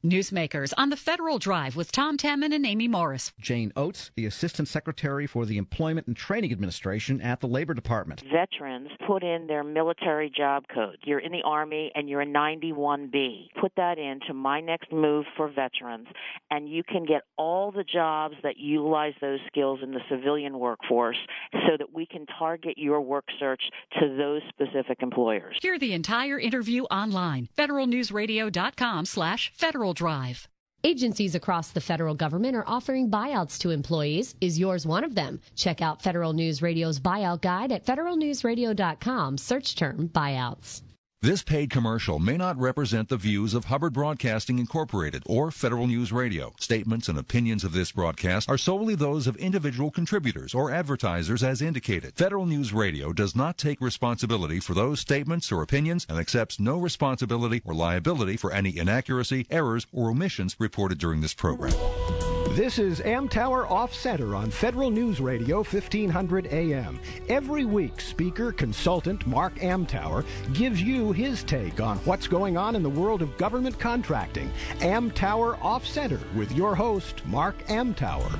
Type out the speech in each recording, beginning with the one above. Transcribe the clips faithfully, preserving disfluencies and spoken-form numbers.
Newsmakers on the Federal Drive with Tom Tamman and Amy Morris. Jane Oates, the Assistant Secretary for the Employment and Training Administration at the Labor Department. Veterans put in their military job code. You're in the Army and you're a ninety-one B. Put that into My Next Move for Veterans, and you can get all the jobs that utilize those skills in the civilian workforce so that we can target your work search to those specific employers. Hear the entire interview online. federalnewsradio.com slash Federal Drive. Agencies across the federal government are offering buyouts to employees. Is yours one of them? Check out Federal News Radio's buyout guide at federal news radio dot com. Search term buyouts. This paid commercial may not represent the views of Hubbard Broadcasting Incorporated or Federal News Radio. Statements and opinions of this broadcast are solely those of individual contributors or advertisers as indicated. Federal News Radio does not take responsibility for those statements or opinions and accepts no responsibility or liability for any inaccuracy, errors, or omissions reported during this program. This is Amtower Off Center on Federal News Radio fifteen hundred A M. Every week, speaker consultant Mark Amtower gives you his take on what's going on in the world of government contracting. Amtower Off Center with your host, Mark Amtower.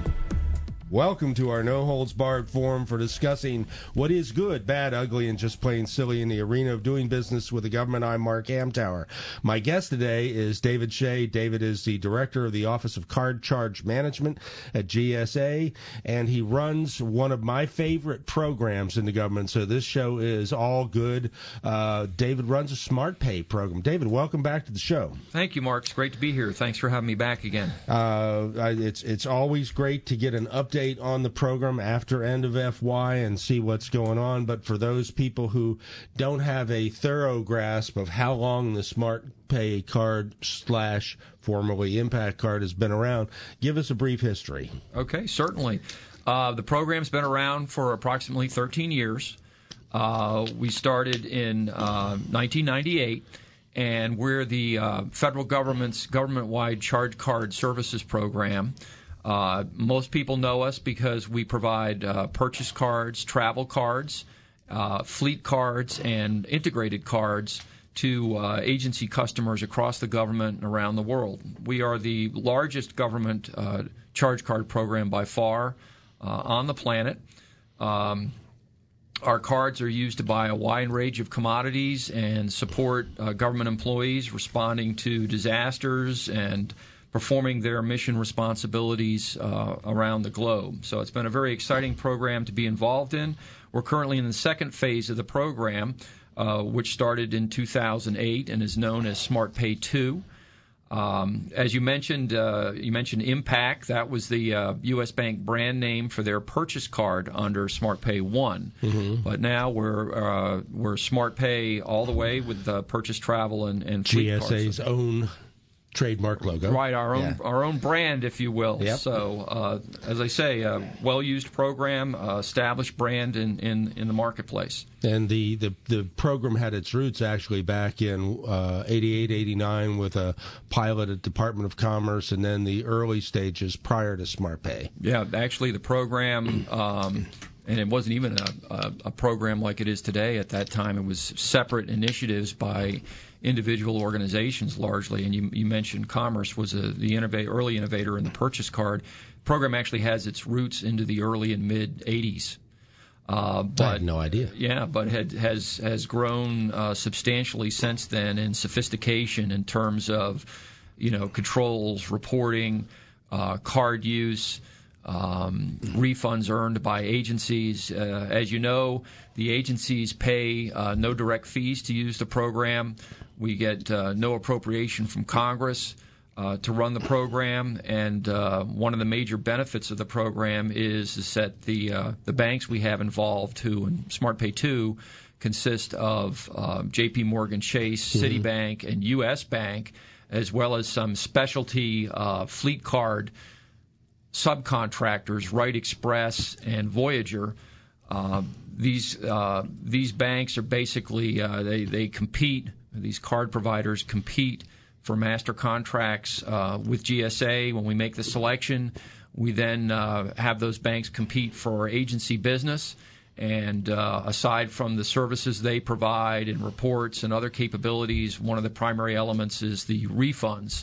Welcome to our no-holds-barred forum for discussing what is good, bad, ugly, and just plain silly in the arena of doing business with the government. I'm Mark Amtower. My guest today is David Shea. David is the director of the Office of Card Charge Management at G S A, and he runs one of my favorite programs in the government, so this show is all good. Uh, David runs a Smart Pay program. David, welcome back to the show. Thank you, Mark. It's great to be here. Thanks for having me back again. Uh, it's, it's always great to get an update on the program after end of F Y and see what's going on. But for those people who don't have a thorough grasp of how long the Smart Pay card slash formerly Impact card has been around, give us a brief history. Okay, certainly. Uh, the program's been around for approximately thirteen years. Uh, we started in uh, nineteen ninety-eight. And we're the uh, federal government's government-wide charge card services program. Uh, most people know us because we provide uh, purchase cards, travel cards, uh, fleet cards, and integrated cards to uh, agency customers across the government and around the world. We are the largest government uh, charge card program by far uh, on the planet. Um, our cards are used to buy a wide range of commodities and support uh, government employees responding to disasters and performing their mission responsibilities uh, around the globe. So it's been a very exciting program to be involved in. We're currently in the second phase of the program, uh, which started in two thousand eight and is known as Smart Pay two. Um, as you mentioned, uh, you mentioned Impact. That was the uh, U S Bank brand name for their purchase card under Smart Pay one. Mm-hmm. But now we're uh, we're Smart Pay all the way with uh, purchase travel and, and fleet G S A's cards. own trademark logo. Right, our own yeah. our own brand, if you will. Yep. So, uh, as I say, a well-used program, uh, established brand in, in, in the marketplace. And the, the, the program had its roots actually back in uh, eighty-eight, eighty-nine with a pilot at Department of Commerce, and then the early stages prior to Smart Pay. Yeah, actually the program, um, and it wasn't even a, a, a program like it is today at that time. It was separate initiatives by individual organizations largely, and you, you mentioned Commerce was a, the innova- early innovator in the purchase card. The program actually has its roots into the early and mid-eighties. Uh, but, I had no idea. Yeah, but had, has has grown uh, substantially since then in sophistication in terms of, you know, controls, reporting, uh, card use, um, refunds earned by agencies. Uh, as you know, the agencies pay uh, no direct fees to use the program. We get uh, no appropriation from Congress uh, to run the program, and uh, one of the major benefits of the program is, is that the uh, the banks we have involved, who in Smart Pay two consist of uh, J P Morgan Chase, mm-hmm. Citibank, and U S Bank, as well as some specialty uh, fleet card subcontractors, Wright Express and Voyager. Uh, these uh, these banks are basically uh, they they compete. These card providers compete for master contracts uh, with G S A. When we make the selection, we then uh, have those banks compete for agency business. And uh, aside from the services they provide and reports and other capabilities, one of the primary elements is the refunds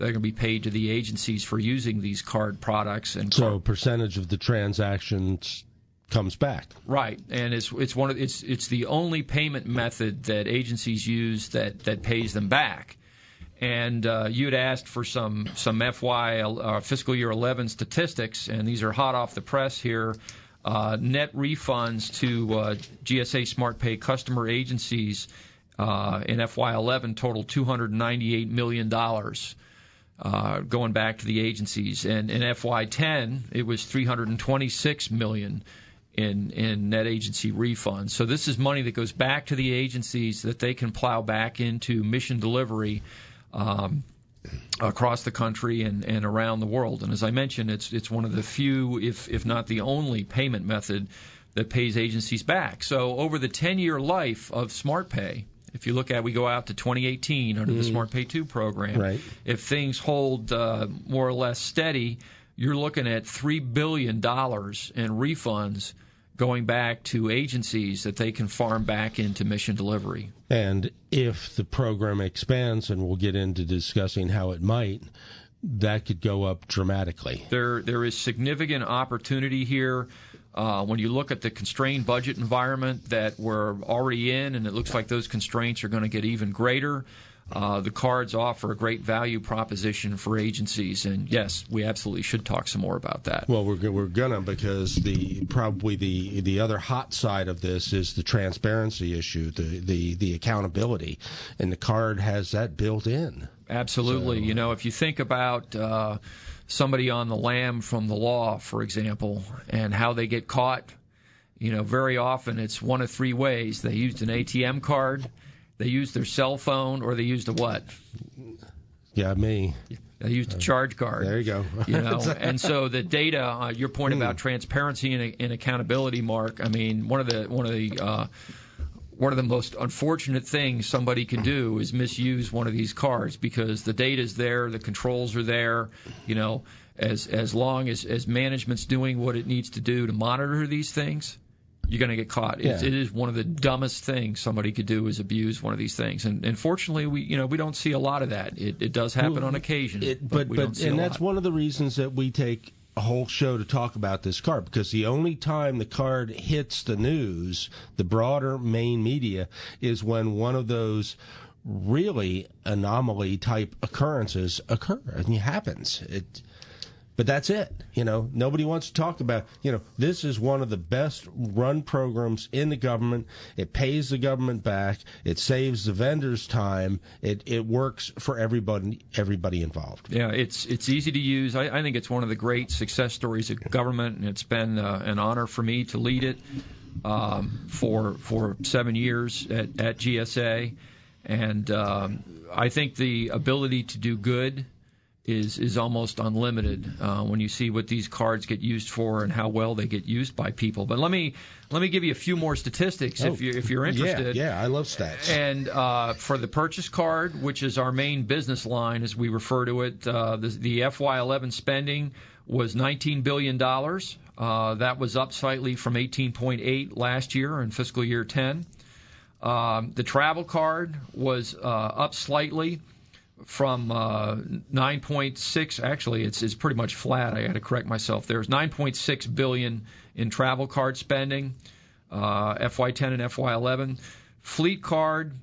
that are going to be paid to the agencies for using these card products. And so, card- percentage of the transactions comes back, right? And it's it's one of it's it's the only payment method that agencies use that that pays them back. And uh, you had asked for some some F Y uh, fiscal year eleven statistics, and these are hot off the press here. Uh, net refunds to uh, G S A SmartPay customer agencies uh, in F Y eleven totaled two hundred ninety-eight million dollars. Uh, going back to the agencies, and in F Y ten it was three hundred twenty-six million dollars in in net agency refunds. So this is money that goes back to the agencies that they can plow back into mission delivery um, across the country and, and around the world. And as I mentioned, it's it's one of the few, if if not the only, payment method that pays agencies back. So over the ten-year life of SmartPay, if you look at, we go out to twenty eighteen under mm. the SmartPay two program. Right. If things hold uh, more or less steady, you're looking at three billion dollars in refunds going back to agencies that they can farm back into mission delivery. And if the program expands, and we'll get into discussing how it might, that could go up dramatically. There, there is significant opportunity here. Uh, when you look at the constrained budget environment that we're already in, and it looks like those constraints are going to get even greater, uh, the cards offer a great value proposition for agencies. And yes, we absolutely should talk some more about that. Well, we're we're gonna, because the probably the the other hot side of this is the transparency issue, the the the accountability, and the card has that built in. Absolutely. So, you know, if you think about uh, somebody on the lam from the law, for example, and how they get caught, you know, very often it's one of three ways. They used an A T M card, they used their cell phone, or they used a what? Yeah, me. They used a charge card. There you go. You know, and so the data, uh, your point about transparency and, and accountability, Mark. I mean, one of the one of the uh, one of the most unfortunate things somebody can do is misuse one of these cards, because the data's there, the controls are there. You know, as as long as, as management's doing what it needs to do to monitor these things, you're going to get caught. Yeah. It's, it is one of the dumbest things somebody could do is abuse one of these things. And, and fortunately, we you know we don't see a lot of that. It, it does happen well, on occasion, it, but, but, we but don't see and a that's lot. one of the reasons that we take a whole show to talk about this card, because the only time the card hits the news, the broader main media, is when one of those really anomaly type occurrences occur, and it happens. It, but that's it. You know, nobody wants to talk about, you know, this is one of the best run programs in the government. It pays the government back. It saves the vendors time. It it works for everybody everybody involved. Yeah, it's it's easy to use. I, I think it's one of the great success stories of government, and it's been uh, an honor for me to lead it um, for for seven years at, at G S A. And um, I think the ability to do good is is almost unlimited uh, when you see what these cards get used for and how well they get used by people. But let me let me give you a few more statistics oh, if you if you're interested. Yeah, yeah, I love stats. And uh, for the purchase card, which is our main business line as we refer to it, uh, the, the F Y eleven spending was nineteen billion dollars. Uh, that was up slightly from eighteen point eight last year in fiscal year ten. Um, the travel card was uh, up slightly from uh, nine point six. Actually, it's it's pretty much flat. I had to correct myself. There's nine point six billion dollars in travel card spending, uh, F Y ten and F Y eleven. Fleet card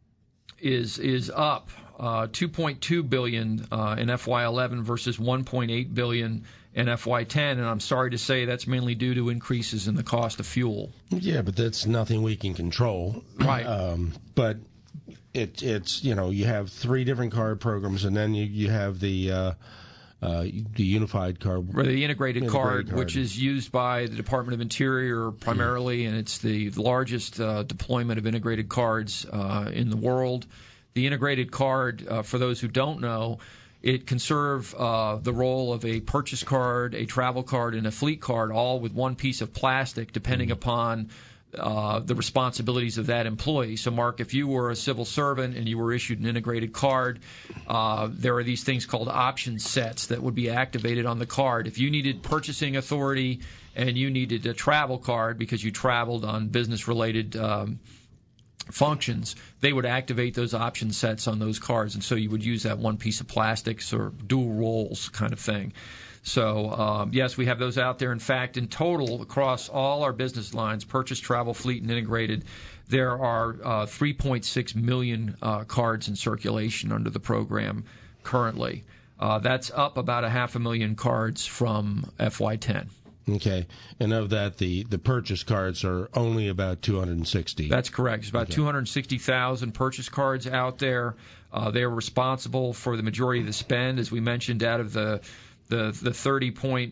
is is up uh, two point two billion dollars uh, in F Y eleven versus one point eight billion dollars in F Y ten, and I'm sorry to say that's mainly due to increases in the cost of fuel. Yeah, but that's nothing we can control. Right. Um, but it, it's, you know, you have three different card programs, and then you, you have the uh, uh, the unified card. Or the integrated, integrated card, card, which is used by the Department of Interior primarily, mm. and it's the largest uh, deployment of integrated cards uh, in the world. The integrated card, uh, for those who don't know, it can serve uh, the role of a purchase card, a travel card, and a fleet card, all with one piece of plastic, depending upon uh, the responsibilities of that employee. So, Mark, if you were a civil servant and you were issued an integrated card, uh, there are these things called option sets that would be activated on the card. If you needed purchasing authority and you needed a travel card because you traveled on business-related um functions, they would activate those option sets on those cards, and so you would use that one piece of plastics or dual rolls kind of thing. So, um, yes, we have those out there. In fact, in total, across all our business lines, purchase, travel, fleet, and integrated, there are uh, three point six million uh, cards in circulation under the program currently. Uh, that's up about a half a million cards from F Y ten. Okay. And of that, the, the purchase cards are only about two hundred sixty. That's correct. There's about okay. two hundred sixty thousand purchase cards out there. Uh, they're responsible for the majority of the spend, as we mentioned, out of the the, the thirty point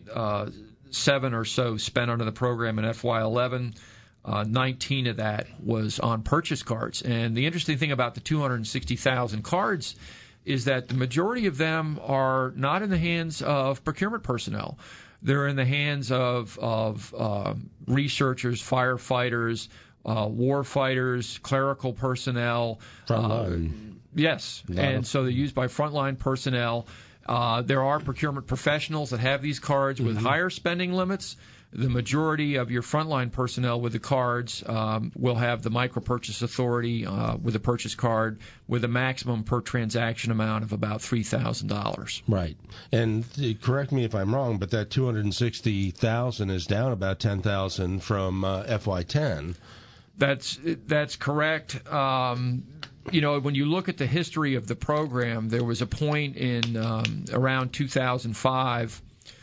seven or so spent under the program in F Y eleven. Uh, nineteen of that was on purchase cards. And the interesting thing about the two hundred sixty thousand cards is that the majority of them are not in the hands of procurement personnel. They're in the hands of, of uh, researchers, firefighters, uh, war fighters, clerical personnel. Frontline. Uh, yes, and of- so they're used by frontline personnel. Uh, there are procurement professionals that have these cards with mm-hmm. higher spending limits. The majority of your frontline personnel with the cards um, will have the micro-purchase authority uh, with a purchase card with a maximum per transaction amount of about three thousand dollars. Right. And uh, correct me if I'm wrong, but that two hundred sixty thousand is down about ten thousand from uh, F Y ten. That's, that's correct. Um, you know, when you look at the history of the program, there was a point in um, around two thousand five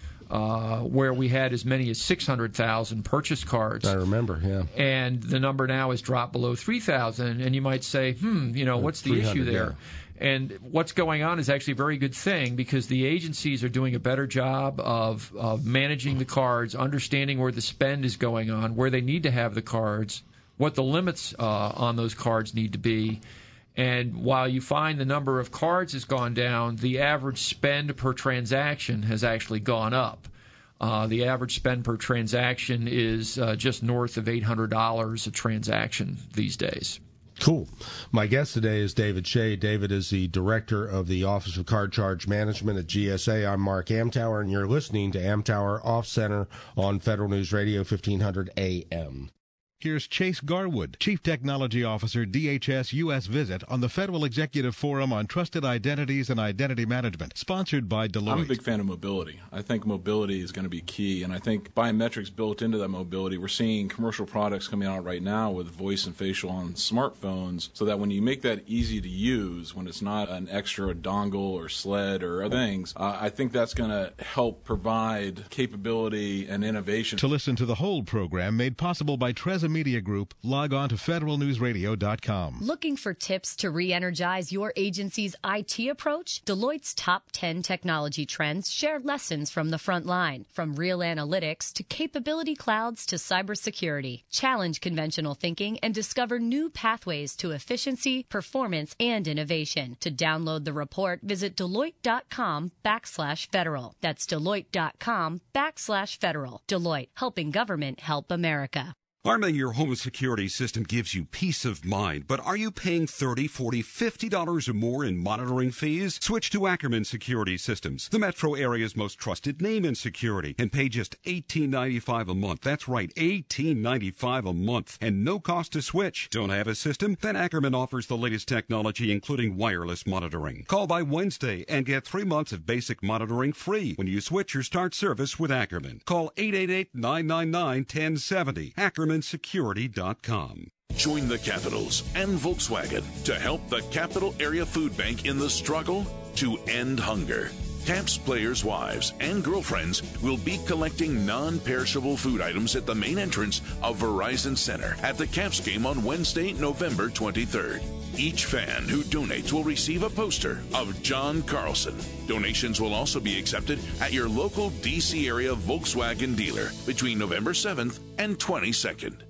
Uh, where we had as many as six hundred thousand purchase cards. I remember, yeah. And the number now has dropped below three thousand. And you might say, hmm, you know, what's the issue there? Yeah. And what's going on is actually a very good thing because the agencies are doing a better job of, of managing the cards, understanding where the spend is going on, where they need to have the cards, what the limits uh, on those cards need to be. And while you find the number of cards has gone down, the average spend per transaction has actually gone up. Uh, the average spend per transaction is uh, just north of eight hundred dollars a transaction these days. Cool. My guest today is David Shea. David is the director of the Office of Card Charge Management at G S A. I'm Mark Amtower, and you're listening to Amtower Off Center on Federal News Radio, fifteen hundred A M. Here's Chase Garwood, Chief Technology Officer, D H S U S Visit, on the Federal Executive Forum on Trusted Identities and Identity Management, sponsored by Deloitte. I'm a big fan of mobility. I think mobility is going to be key, and I think biometrics built into that mobility. We're seeing commercial products coming out right now with voice and facial on smartphones, so that when you make that easy to use, when it's not an extra dongle or sled or other things, uh, I think that's going to help provide capability and innovation. To listen to the whole program made possible by Treza Media Group, log on to federal news radio dot com. Looking for tips to re-energize your agency's I T approach? Deloitte's top ten technology trends share lessons from the front line, from real analytics to capability clouds to cybersecurity. Challenge conventional thinking and discover new pathways to efficiency, performance, and innovation. To download the report, visit Deloitte.com backslash federal. That's Deloitte.com backslash federal. Deloitte, helping government help America. Arming your home security system gives you peace of mind, but are you paying thirty dollars, forty dollars, fifty dollars or more in monitoring fees? Switch to Ackerman Security Systems, the metro area's most trusted name in security, and pay just eighteen ninety-five a month. That's right, eighteen ninety-five a month, and no cost to switch. Don't have a system? Then Ackerman offers the latest technology, including wireless monitoring. Call by Wednesday and get three months of basic monitoring free when you switch or start service with Ackerman. Call eight eight eight, nine nine nine, one oh seven oh. Ackerman Security dot com. Join the Capitals and Volkswagen to help the Capital Area Food Bank in the struggle to end hunger. Caps players' wives and girlfriends will be collecting non-perishable food items at the main entrance of Verizon Center at the Caps game on Wednesday, November twenty-third. Each fan who donates will receive a poster of John Carlson. Donations will also be accepted at your local D C area Volkswagen dealer between November seventh and twenty-second.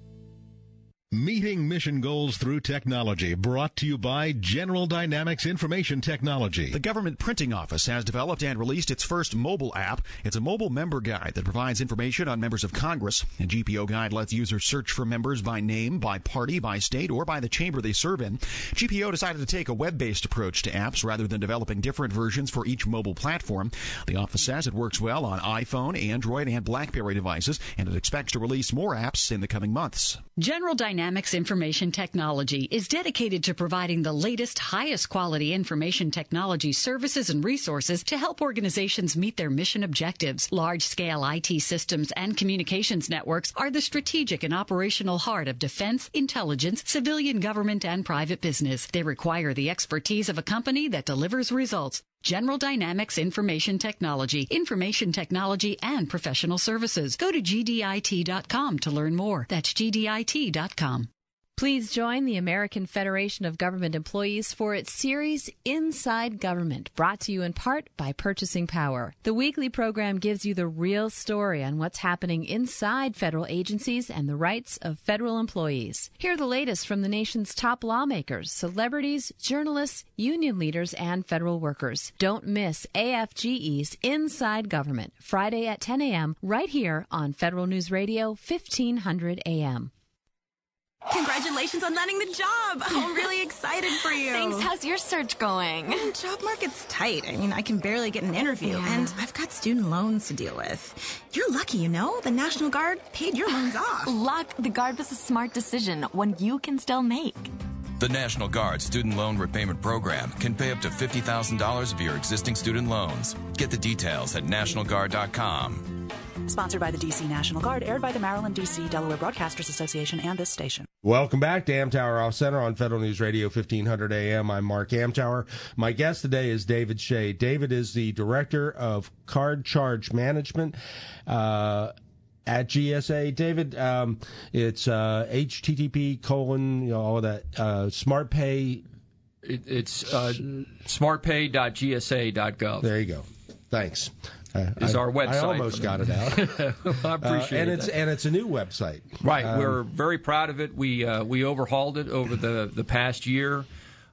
Meeting mission goals through technology, brought to you by General Dynamics Information Technology. The Government Printing Office has developed and released its first mobile app. It's a mobile member guide that provides information on members of Congress. A G P O guide lets users search for members by name, by party, by state, or by the chamber they serve in. G P O decided to take a web-based approach to apps rather than developing different versions for each mobile platform. The office says it works well on iPhone, Android, and BlackBerry devices, and it expects to release more apps in the coming months. General Dynamics Dynamics Information Technology is dedicated to providing the latest, highest quality information technology services and resources to help organizations meet their mission objectives. Large-scale I T systems and communications networks are the strategic and operational heart of defense, intelligence, civilian government, and private business. They require the expertise of a company that delivers results. General Dynamics Information Technology, information technology, and professional services. Go to G D I T dot com to learn more. That's G D I T dot com. Please join the American Federation of Government Employees for its series Inside Government, brought to you in part by Purchasing Power. The weekly program gives you the real story on what's happening inside federal agencies and the rights of federal employees. Hear the latest from the nation's top lawmakers, celebrities, journalists, union leaders, and federal workers. Don't miss A F G E's Inside Government, Friday at ten a.m. right here on Federal News Radio, fifteen hundred A M. Congratulations on landing the job. I'm really excited for you. Thanks. How's your search going? The job market's tight. I mean, I can barely get an interview, yeah. and I've got student loans to deal with. You're lucky, you know? The National Guard paid your loans off. Luck. The Guard was a smart decision, one you can still make. The National Guard Student Loan Repayment Program can pay up to fifty thousand dollars of your existing student loans. Get the details at national guard dot com. Sponsored by the D C National Guard, aired by the Maryland, D C, Delaware Broadcasters Association and this station. Welcome back to Amtower Off Center on Federal News Radio, fifteen hundred A M. I'm Mark Amtower. My guest today is David Shea. David is the Director of Card Charge Management uh, at G S A. David, um, it's uh, H T T P colon, you know, all of that, uh, SmartPay. It, it's uh, smart pay dot G S A dot gov. There you go. Thanks. Uh, is I, our website. I almost got it out. I appreciate uh, and it. It's, and it's a new website. Right. Um, We're very proud of it. We uh, we overhauled it over the, the past year.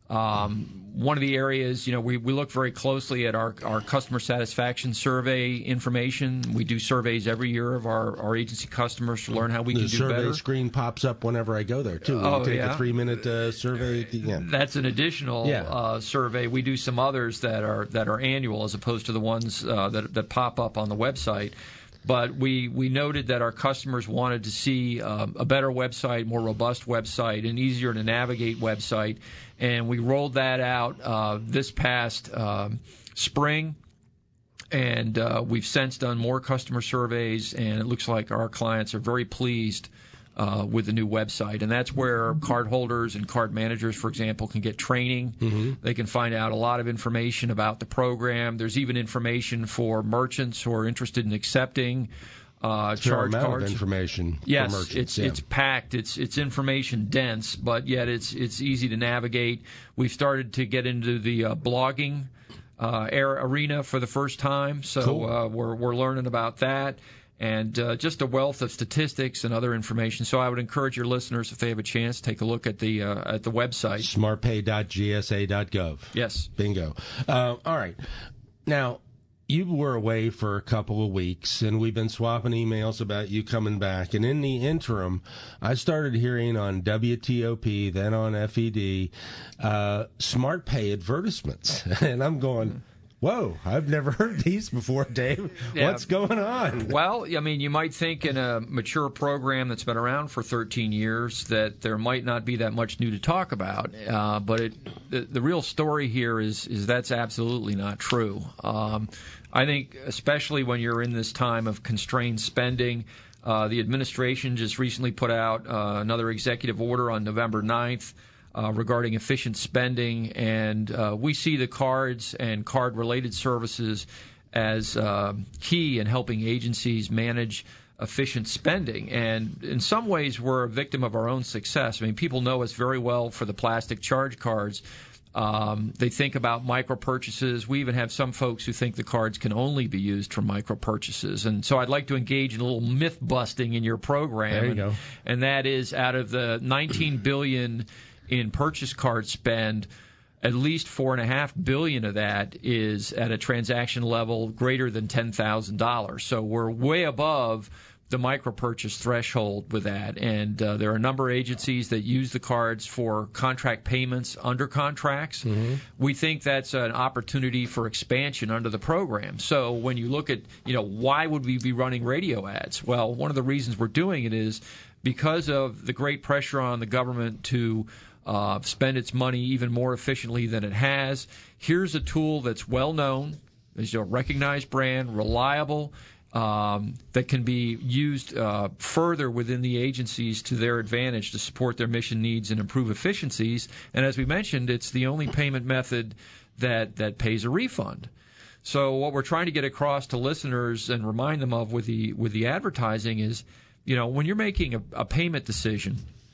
Um, one of the areas, you know, we, we look very closely at our, our customer satisfaction survey information. We do surveys every year of our, our agency customers to learn how we the can do survey better. The screen pops up whenever I go there, too. We oh, take yeah? a three-minute uh, survey. At the end. That's an additional yeah. uh, survey. We do some others that are that are annual as opposed to the ones uh, that, that pop up on the website. But we, we noted that our customers wanted to see um, a better website, more robust website, an easier to navigate website. And we rolled that out uh, this past um, spring. And uh, we've since done more customer surveys, and it looks like our clients are very pleased Uh, with the new website. And that's where card holders and card managers, for example, can get training. Mm-hmm. They can find out a lot of information about the program. There's even information for merchants who are interested in accepting uh, charge amount cards. Of information yes, for merchants. it's yeah. it's packed. It's it's information dense, but yet it's it's easy to navigate. We've started to get into the uh, blogging uh, arena for the first time, so cool. uh, we're we're learning about that. And uh, just a wealth of statistics and other information. So I would encourage your listeners, if they have a chance, take a look at the uh, at the website. smart pay dot G S A dot gov. Yes. Bingo. Uh, all right. Now, you were away for a couple of weeks, and we've been swapping emails about you coming back. And in the interim, I started hearing on W T O P, then on F E D, uh, smart pay advertisements. And I'm going... Whoa, I've never heard these before, Dave. Yeah. What's going on? Well, I mean, you might think in a mature program that's been around for thirteen years that there might not be that much new to talk about. Uh, but it, the, the real story here is, is that's absolutely not true. Um, I think especially when you're in this time of constrained spending, uh, the administration just recently put out uh, another executive order on November ninth. Uh, regarding efficient spending, and uh, we see the cards and card-related services as uh, key in helping agencies manage efficient spending. And in some ways, we're a victim of our own success. I mean, people know us very well for the plastic charge cards. Um, they think about micro purchases. We even have some folks who think the cards can only be used for micro purchases. And so I'd like to engage in a little myth busting in your program. There you and, go. And that is, out of the nineteen billion dollars in purchase card spend, at least four and a half billion of that is at a transaction level greater than ten thousand dollars. So we're way above the micro-purchase threshold with that. And uh, there are a number of agencies that use the cards for contract payments under contracts. Mm-hmm. We think that's an opportunity for expansion under the program. So when you look at, you know, why would we be running radio ads? Well, one of the reasons we're doing it is because of the great pressure on the government to uh, spend its money even more efficiently than it has. Here's a tool that's well-known, is a recognized brand, reliable, Um, that can be used uh, further within the agencies to their advantage to support their mission needs and improve efficiencies. And as we mentioned, it's the only payment method that, that pays a refund. So what we're trying to get across to listeners and remind them of with the with the advertising is, you know, when you're making a, a payment decision,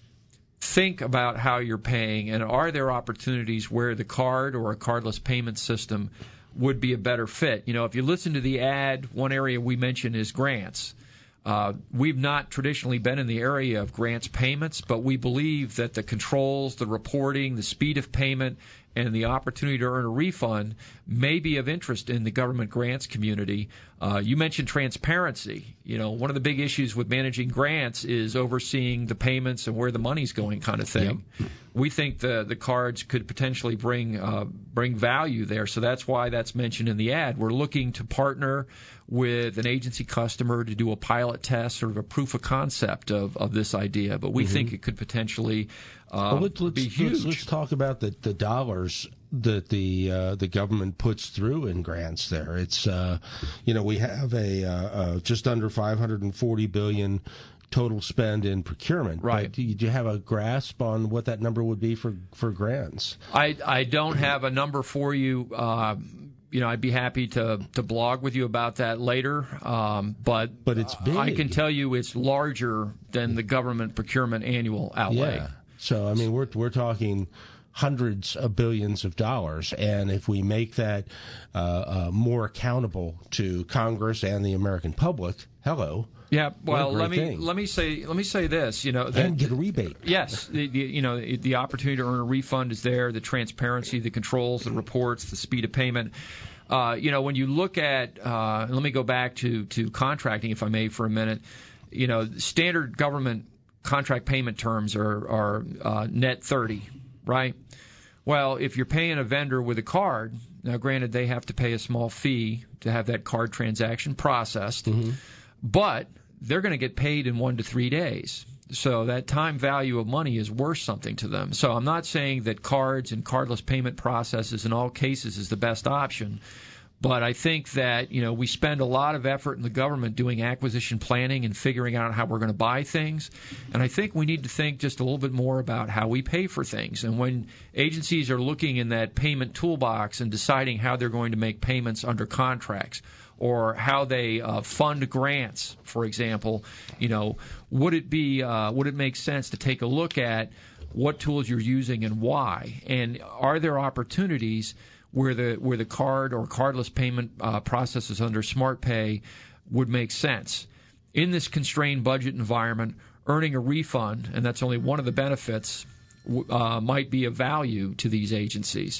think about how you're paying, and are there opportunities where the card or a cardless payment system would be a better fit. You know, if you listen to the ad, one area we mentioned is grants. Uh, we've not traditionally been in the area of grants payments, but we believe that the controls, the reporting, the speed of payment, and the opportunity to earn a refund may be of interest in the government grants community. Uh, you mentioned transparency. You know, one of the big issues with managing grants is overseeing the payments and where the money's going, kind of thing. Yep. We think the the cards could potentially bring uh, bring value there, so that's why that's mentioned in the ad. We're looking to partner with an agency customer to do a pilot test, sort of a proof of concept of, of this idea, but we mm-hmm. think it could potentially uh, well, let's, let's, be huge. Let's, let's talk about the, the dollars that the uh, the government puts through in grants there. It's, uh, you know, we have a uh, uh, just under five hundred forty billion dollars total spend in procurement. Right. But do you, do you have a grasp on what that number would be for, for grants? I, I don't have a number for you. Uh, you know, I'd be happy to, to blog with you about that later. Um, but but it's big. I can tell you it's larger than the government procurement annual outlay. Yeah. So, I mean, we're we're talking hundreds of billions of dollars, and if we make that uh, uh, more accountable to Congress and the American public, hello. Yeah, well, let me thing. let me say let me say this. You know, that, and get a rebate. Yes, the, the, you know the opportunity to earn a refund is there. The transparency, the controls, the reports, the speed of payment. Uh, you know, when you look at, uh, let me go back to to contracting, if I may, for a minute. You know, standard government contract payment terms are are uh, net thirty, right? Well, if you're paying a vendor with a card, now granted they have to pay a small fee to have that card transaction processed. Mm-hmm. But they're going to get paid in one to three days. So that time value of money is worth something to them. So I'm not saying that cards and cardless payment processes in all cases is the best option. But I think that, you know, we spend a lot of effort in the government doing acquisition planning and figuring out how we're going to buy things. And I think we need to think just a little bit more about how we pay for things. And when agencies are looking in that payment toolbox and deciding how they're going to make payments under contracts, or how they uh, fund grants, for example, you know, would it be uh, would it make sense to take a look at what tools you're using and why, and are there opportunities where the where the card or cardless payment uh, processes under SmartPay would make sense in this constrained budget environment? Earning a refund, and that's only one of the benefits, uh, might be of value to these agencies.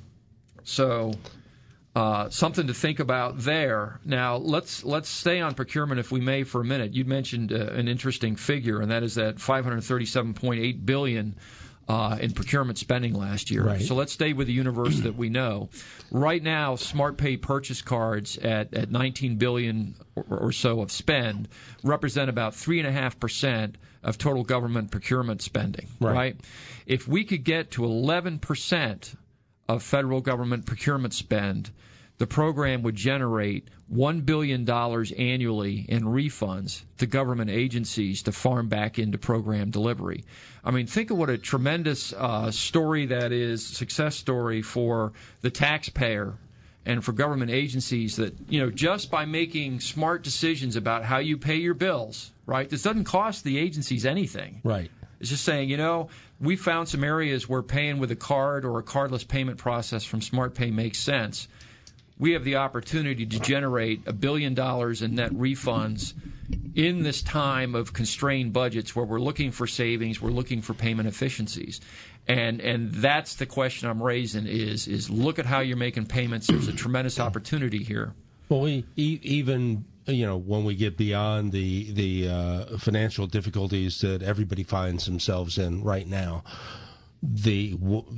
So. Uh, something to think about there. Now, let's let's stay on procurement, if we may, for a minute. You mentioned uh, an interesting figure, and that is that five hundred thirty-seven point eight billion dollars uh, in procurement spending last year. Right. So let's stay with the universe that we know. Right now, SmartPay purchase cards at, at nineteen billion dollars or, or so of spend represent about three point five percent of total government procurement spending. Right. right? If we could get to eleven percent of federal government procurement spend, the program would generate one billion dollars annually in refunds to government agencies to farm back into program delivery. I mean, think of what a tremendous uh, story that is, success story for the taxpayer and for government agencies that, you know, just by making smart decisions about how you pay your bills, right? This doesn't cost the agencies anything. Right. It's just saying, you know, we found some areas where paying with a card or a cardless payment process from SmartPay makes sense. We have the opportunity to generate a billion dollars in net refunds in this time of constrained budgets where we're looking for savings, we're looking for payment efficiencies. And and that's the question I'm raising is, is look at how you're making payments. There's a tremendous opportunity here. Well, we e- even you know, when we get beyond the the uh, financial difficulties that everybody finds themselves in right now, the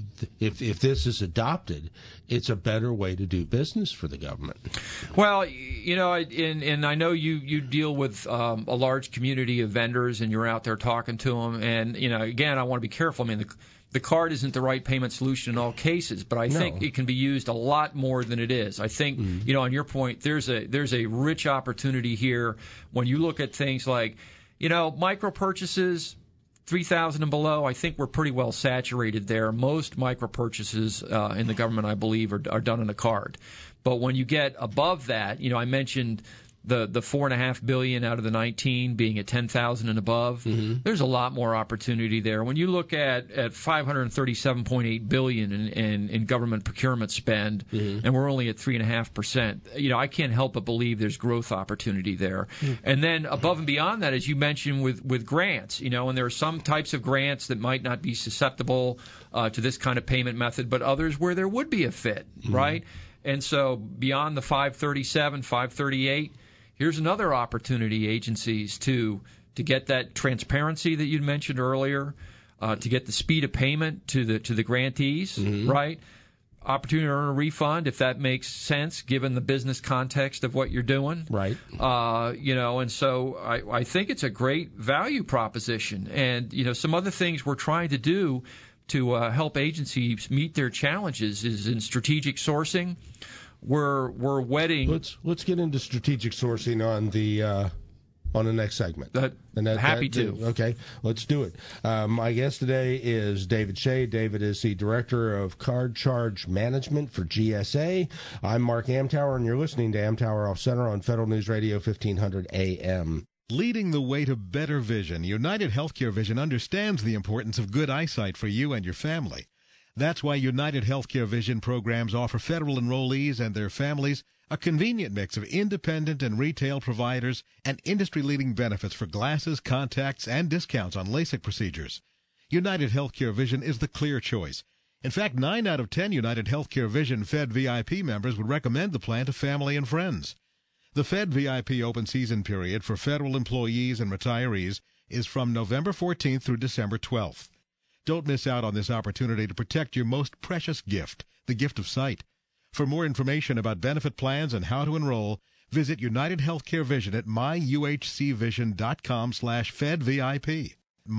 if if this is adopted, it's a better way to do business for the government. Well, you know, and, and I know you, you deal with um, a large community of vendors, and you're out there talking to them. And, you know, again, I want to be careful. I mean, the, the card isn't the right payment solution in all cases, but I no. think it can be used a lot more than it is. I think, mm-hmm. you know, on your point, there's a there's a rich opportunity here when you look at things like, you know, micro purchases, three thousand and below, I think we're pretty well saturated there. Most micro purchases uh, in the government, I believe, are, are done on a card. But when you get above that, you know, I mentioned the the four and a half billion out of the nineteen being at ten thousand and above. Mm-hmm. There's a lot more opportunity there. When you look at at five hundred thirty-seven point eight billion in, in, in government procurement spend, mm-hmm. and we're only at three and a half percent, you know, I can't help but believe there's growth opportunity there. Mm-hmm. And then above and beyond that, as you mentioned with with grants, you know, and there are some types of grants that might not be susceptible uh, to this kind of payment method, but others where there would be a fit, mm-hmm. right? And so beyond the five thirty-seven, five thirty-eight. Here's another opportunity, agencies, to to get that transparency that you mentioned earlier, uh, to get the speed of payment to the to the grantees, mm-hmm. right? Opportunity to earn a refund if that makes sense, given the business context of what you're doing, right? Uh, you know, and so I, I think it's a great value proposition, and you know, some other things we're trying to do to uh, help agencies meet their challenges is in strategic sourcing. We're we're wedding. Let's let's get into strategic sourcing on the uh, on the next segment. That, and that, happy that, to. Okay, let's do it. Um, my guest today is David Shea. David is the Director of Card Charge Management for G S A. I'm Mark Amtower, and you're listening to Amtower Off Center on Federal News Radio fifteen hundred A M. Leading the way to better vision, United Healthcare Vision understands the importance of good eyesight for you and your family. That's why United Healthcare Vision programs offer federal enrollees and their families a convenient mix of independent and retail providers and industry-leading benefits for glasses, contacts, and discounts on LASIK procedures. United Healthcare Vision is the clear choice. In fact, nine out of ten United Healthcare Vision Fed V I P members would recommend the plan to family and friends. The Fed V I P open season period for federal employees and retirees is from November fourteenth through December twelfth. Don't miss out on this opportunity to protect your most precious gift, the gift of sight. For more information about benefit plans and how to enroll, visit United Healthcare Vision at myuhcvision.com slash FedVIP.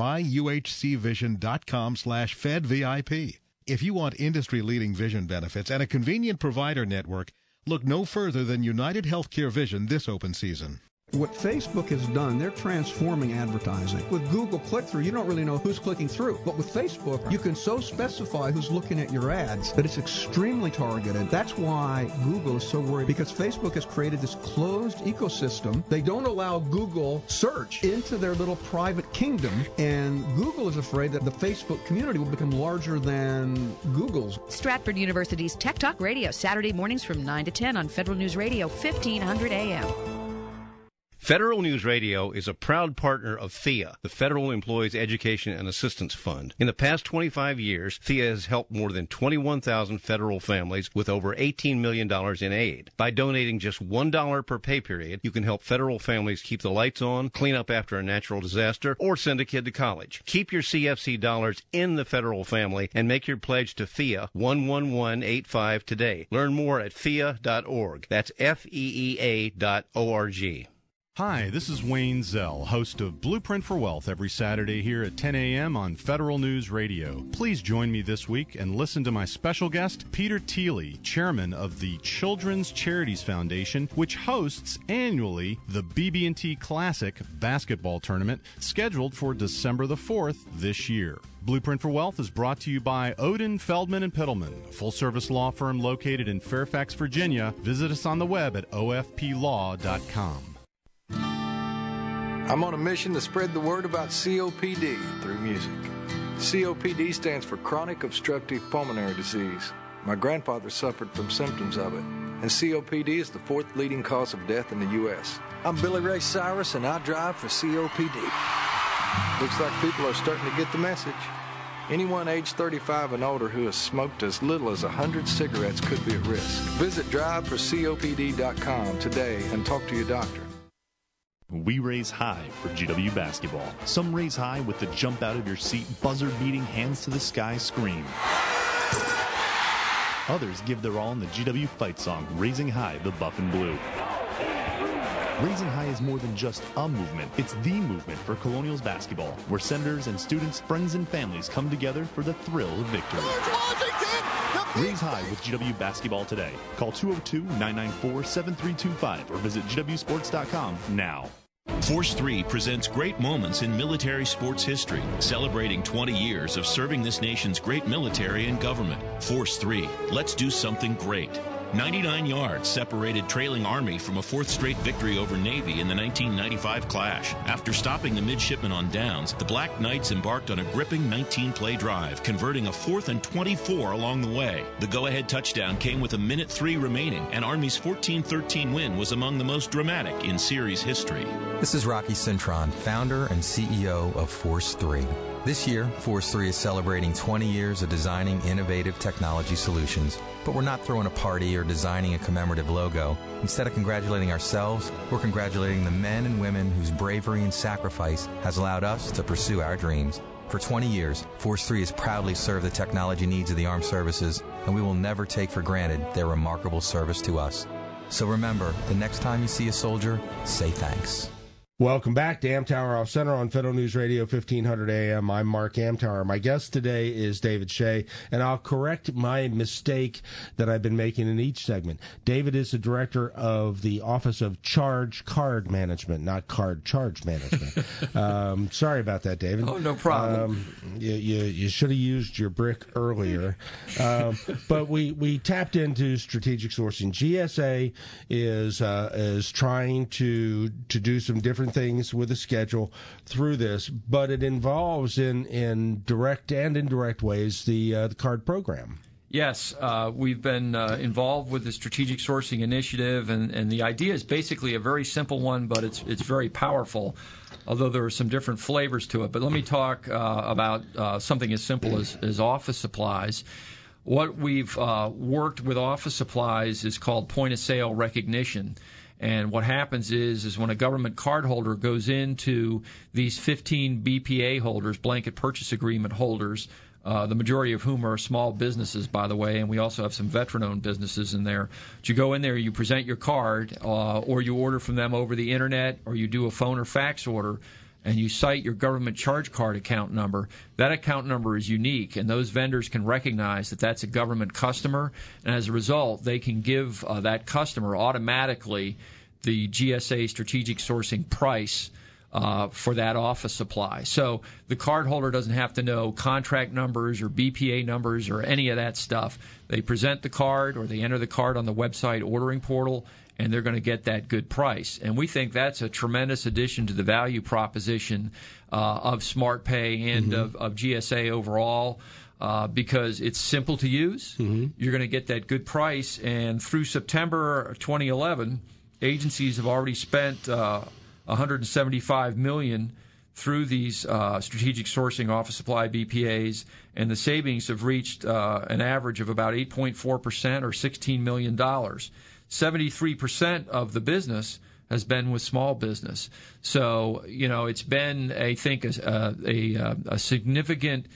myuhcvision.com slash FedVIP. If you want industry-leading vision benefits and a convenient provider network, look no further than United Healthcare Vision this open season. What Facebook has done, they're transforming advertising. With Google click-through, you don't really know who's clicking through. But with Facebook, you can so specify who's looking at your ads that it's extremely targeted. That's why Google is so worried, because Facebook has created this closed ecosystem. They don't allow Google search into their little private kingdom, and Google is afraid that the Facebook community will become larger than Google's. Stratford University's Tech Talk Radio, Saturday mornings from nine to ten on Federal News Radio, fifteen hundred A M. Federal News Radio is a proud partner of F E A, the Federal Employees Education and Assistance Fund. In the past twenty-five years, F E A has helped more than twenty-one thousand federal families with over eighteen million dollars in aid. By donating just one dollar per pay period, you can help federal families keep the lights on, clean up after a natural disaster, or send a kid to college. Keep your C F C dollars in the federal family and make your pledge to F E A one one one eight five today. Learn more at F E A dot org. That's F E E A dot O R G. Hi, this is Wayne Zell, host of Blueprint for Wealth every Saturday here at ten A M on Federal News Radio. Please join me this week and listen to my special guest, Peter Thiele, chairman of the Children's Charities Foundation, which hosts annually the B B and T Classic basketball tournament scheduled for December the fourth this year. Blueprint for Wealth is brought to you by Odin, Feldman and Pittleman, a full-service law firm located in Fairfax, Virginia. Visit us on the web at O F P law dot com. I'm on a mission to spread the word about C O P D through music. C O P D stands for Chronic Obstructive Pulmonary Disease. My grandfather suffered from symptoms of it, and C O P D is the fourth leading cause of death in the U S I'm Billy Ray Cyrus, and I drive for C O P D. Looks like people are starting to get the message. Anyone age thirty-five and older who has smoked as little as one hundred cigarettes could be at risk. Visit drive for C O P D dot com today and talk to your doctor. We raise high for G W basketball. Some raise high with the jump out of your seat, buzzer-beating, hands to the sky scream. Others give their all in the G W fight song, Raising High, the Buff and Blue. Raising High is more than just a movement. It's the movement for Colonials basketball, where senators and students, friends, and families come together for the thrill of victory. Raise High with G W basketball today. Call two oh two, nine nine four, seven three two five or visit G W sports dot com now. Force three presents great moments in military sports history, celebrating twenty years of serving this nation's great military and government. Force three, let's do something great. ninety-nine yards separated trailing Army from a fourth straight victory over Navy in the nineteen ninety-five clash. After stopping the midshipmen on downs, the Black Knights embarked on a gripping nineteen-play drive, converting a fourth and twenty-four along the way. The go-ahead touchdown came with a minute three remaining, and Army's fourteen thirteen win was among the most dramatic in series history. This is Rocky Cintron, founder and C E O of Force three. This year, Force three is celebrating twenty years of designing innovative technology solutions. But we're not throwing a party or designing a commemorative logo. Instead of congratulating ourselves, we're congratulating the men and women whose bravery and sacrifice has allowed us to pursue our dreams. For twenty years, Force three has proudly served the technology needs of the armed services, and we will never take for granted their remarkable service to us. So remember, the next time you see a soldier, say thanks. Welcome back to Amtower Off Center on Federal News Radio fifteen hundred A M. I'm Mark Amtower. My guest today is David Shea, and I'll correct my mistake that I've been making in each segment. David is the director of the Office of Charge Card Management, not Card Charge Management. um, sorry about that, David. Oh, no problem. Um, you you, you should have used your brick earlier. um, but we, we tapped into strategic sourcing. G S A is uh, is trying to to do some different things with the schedule through this, but it involves in in direct and indirect ways the uh, the card program. Yes, uh, we've been uh, involved with the strategic sourcing initiative, and, and the idea is basically a very simple one, but it's it's very powerful, although there are some different flavors to it. But let me talk uh, about uh, something as simple as, as office supplies. What we've uh, worked with office supplies is called point-of-sale recognition. And what happens is, is when a government cardholder goes into these fifteen B P A holders, blanket purchase agreement holders, uh, the majority of whom are small businesses, by the way, and we also have some veteran-owned businesses in there. But you go in there, you present your card, uh, or you order from them over the Internet, or you do a phone or fax order, and you cite your government charge card account number. That account number is unique, and those vendors can recognize that that's a government customer, and as a result, they can give uh, that customer automatically the G S A strategic sourcing price uh, for that office supply. So the cardholder doesn't have to know contract numbers or B P A numbers or any of that stuff. They present the card, or they enter the card on the website ordering portal, and they're going to get that good price. And we think that's a tremendous addition to the value proposition uh, of SmartPay and mm-hmm. of, of G S A overall, uh, because it's simple to use. Mm-hmm. You're going to get that good price. And through September twenty eleven, agencies have already spent uh, one hundred seventy-five million dollars through these uh, strategic sourcing office supply B P As, and the savings have reached uh, an average of about eight point four percent or sixteen million dollars. seventy-three percent of the business has been with small business. So, you know, it's been, I think, a, a, a significant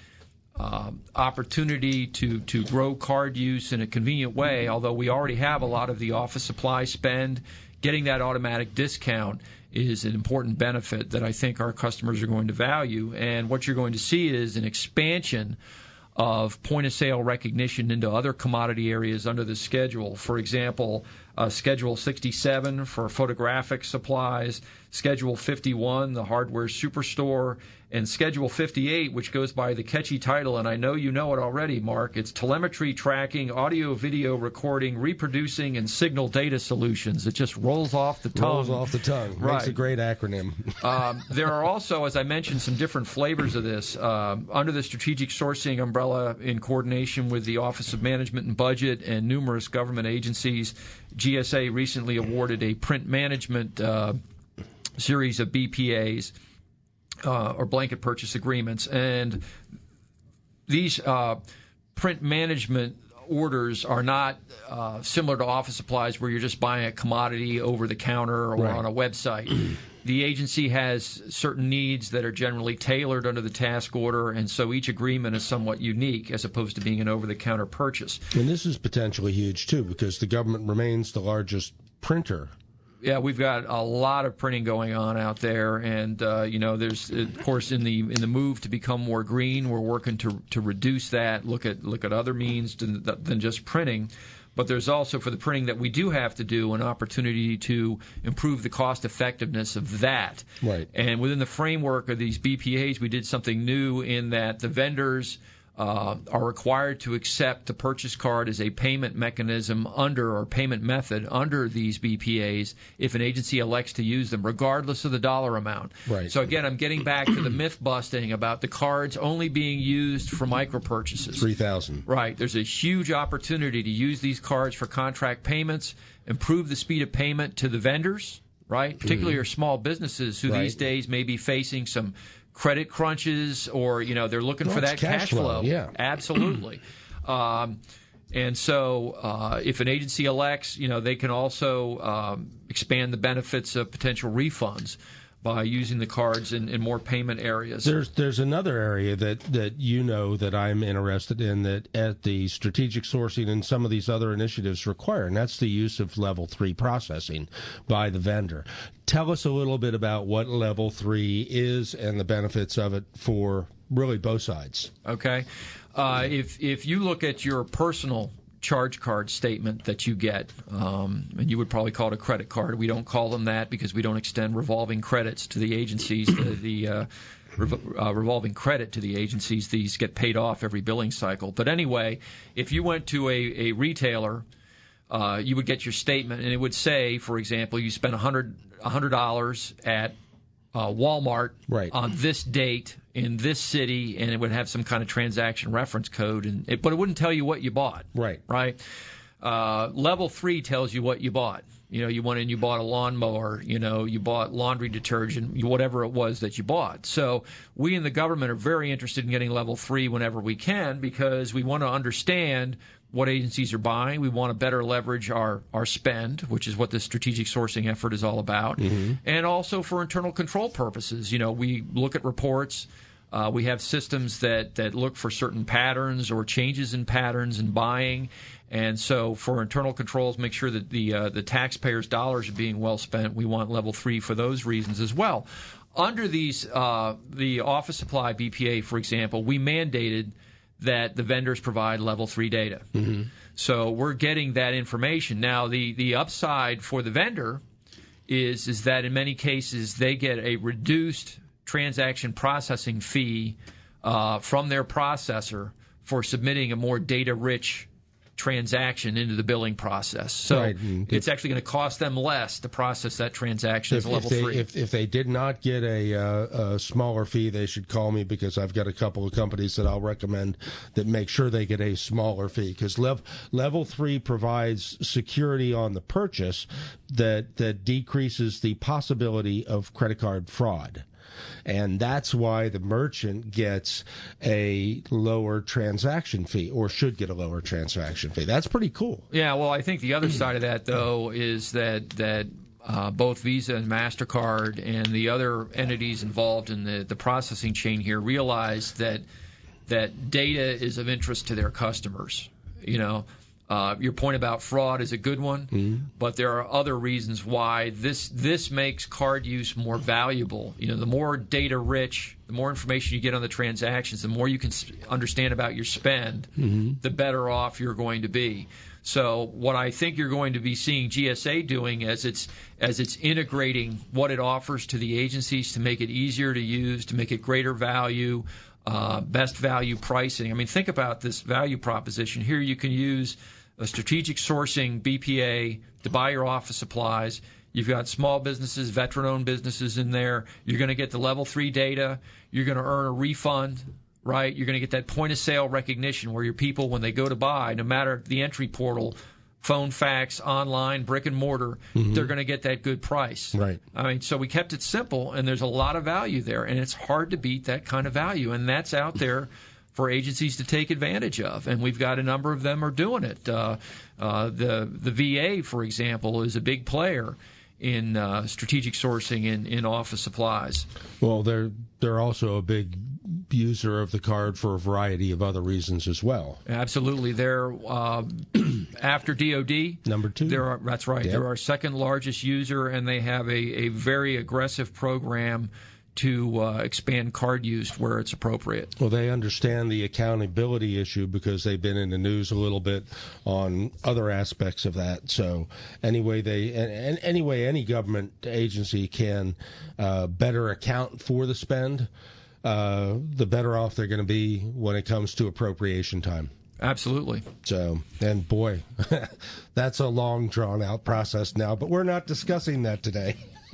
um, opportunity to, to grow card use in a convenient way, although we already have a lot of the office supply spend. Getting that automatic discount is an important benefit that I think our customers are going to value. And what you're going to see is an expansion of point-of-sale recognition into other commodity areas under the schedule. For example, uh, Schedule sixty-seven for photographic supplies, Schedule fifty-one, the hardware superstore, and Schedule fifty-eight, which goes by the catchy title, and I know you know it already, Mark. It's telemetry tracking, audio-video recording, reproducing, and signal data solutions. It just rolls off the tongue. Rolls off the tongue. Right. Makes a great acronym. um, there are also, as I mentioned, some different flavors of this. Um, under the strategic sourcing umbrella, in coordination with the Office of Management and Budget and numerous government agencies, G S A recently awarded a print management uh, series of B P As, uh, or blanket purchase agreements. And these uh, print management orders are not uh, similar to office supplies where you're just buying a commodity over the counter or Right. on a website. The agency has certain needs that are generally tailored under the task order, and so each agreement is somewhat unique as opposed to being an over-the-counter purchase. And this is potentially huge, too, because the government remains the largest printer. Yeah, we've got a lot of printing going on out there, and uh, you know, there's of course in the in the move to become more green, we're working to to reduce that. Look at look at other means than, than just printing. But there's also, for the printing that we do have to do, an opportunity to improve the cost effectiveness of that. Right. And within the framework of these B P As, we did something new in that the vendors uh, are required to accept the purchase card as a payment mechanism under, or payment method under these B P As if an agency elects to use them, regardless of the dollar amount. Right. So again, I'm getting back to the myth busting about the cards only being used for micro purchases. three thousand. Right. There's a huge opportunity to use these cards for contract payments, improve the speed of payment to the vendors, right? Particularly Mhm. your small businesses who Right. these days may be facing some credit crunches, or, you know, they're looking Well, for it's that cash cash flow, flow. yeah. Absolutely. um, and so uh, if an agency elects, you know, they can also um, expand the benefits of potential refunds by using the cards in, in more payment areas. There's there's another area that, that you know that I'm interested in that at the strategic sourcing and some of these other initiatives require, and that's the use of level three processing by the vendor. Tell us a little bit about what level three is and the benefits of it for really both sides. Okay. Uh, if if you look at your personal charge card statement that you get, um, and you would probably call it a credit card. We don't call them that because we don't extend revolving credits to the agencies. the the uh, rev- uh, revolving credit to the agencies, these get paid off every billing cycle. But anyway, if you went to a, a retailer, uh, you would get your statement, and it would say, for example, you spent one hundred dollars one hundred dollars at uh, Walmart right. on this date in this city, and it would have some kind of transaction reference code, and it, but it wouldn't tell you what you bought. Right. Right. Uh, level three tells you what you bought. You know, you went in, you bought a lawnmower, you know, you bought laundry detergent, you- whatever it was that you bought. So we in the government are very interested in getting level three whenever we can, because we want to understand what agencies are buying. We want to better leverage our, our spend, which is what the strategic sourcing effort is all about. Mm-hmm. And also for internal control purposes. You know, we look at reports. Uh, we have systems that, that look for certain patterns or changes in patterns in buying. And so for internal controls, make sure that the uh, the taxpayers' dollars are being well spent. We want level three for those reasons as well. Under these, uh, the office supply B P A, for example, we mandated that the vendors provide level three data. Mm-hmm. So we're getting that information. Now, the, the upside for the vendor is is that in many cases they get a reduced transaction processing fee uh, from their processor for submitting a more data-rich transaction into the billing process. So Right. And it's actually going to cost them less to process that transaction If, as a level if they, three. If, if they did not get a, uh, a smaller fee, they should call me, because I've got a couple of companies that I'll recommend that make sure they get a smaller fee. Because lev- level three provides security on the purchase that that decreases the possibility of credit card fraud. And that's why the merchant gets a lower transaction fee, or should get a lower transaction fee. That's pretty cool. Yeah, well, I think the other side of that, though, is that that uh, both Visa and MasterCard and the other entities involved in the, the processing chain here realize that that data is of interest to their customers. You know, uh, your point about fraud is a good one, Mm-hmm. but there are other reasons why this this makes card use more valuable. You know, the more data rich, the more information you get on the transactions, the more you can s- understand about your spend, Mm-hmm. the better off you're going to be. So what I think you're going to be seeing G S A doing as it's as it's integrating what it offers to the agencies to make it easier to use, to make it greater value, uh, best value pricing. I mean, think about this value proposition. Here you can use a strategic sourcing B P A to buy your office supplies. You've got small businesses, veteran-owned businesses in there. You're going to get the level three data. You're going to earn a refund, right? You're going to get that point-of-sale recognition where your people, when they go to buy, no matter the entry portal, phone, fax, online, brick and mortar, Mhm. they're going to get that good price. Right. I mean, so we kept it simple, and there's a lot of value there, and it's hard to beat that kind of value, and that's out there for agencies to take advantage of, and we've got a number of them are doing it. Uh, uh, the the V A, for example, is a big player in uh, strategic sourcing in, in office supplies. Well, they're they're also a big user of the card for a variety of other reasons as well. Absolutely. They're uh, after D O D. Number two. They're, that's right. Yep. They're our second largest user, and they have a, a very aggressive program to uh, expand card use where it's appropriate. Well, they understand the accountability issue because they've been in the news a little bit on other aspects of that. So anyway, they and, and anyway any government agency can uh, better account for the spend, uh, the better off they're going to be when it comes to appropriation time. Absolutely. So, and boy, that's a long, drawn-out process now, but we're not discussing that today.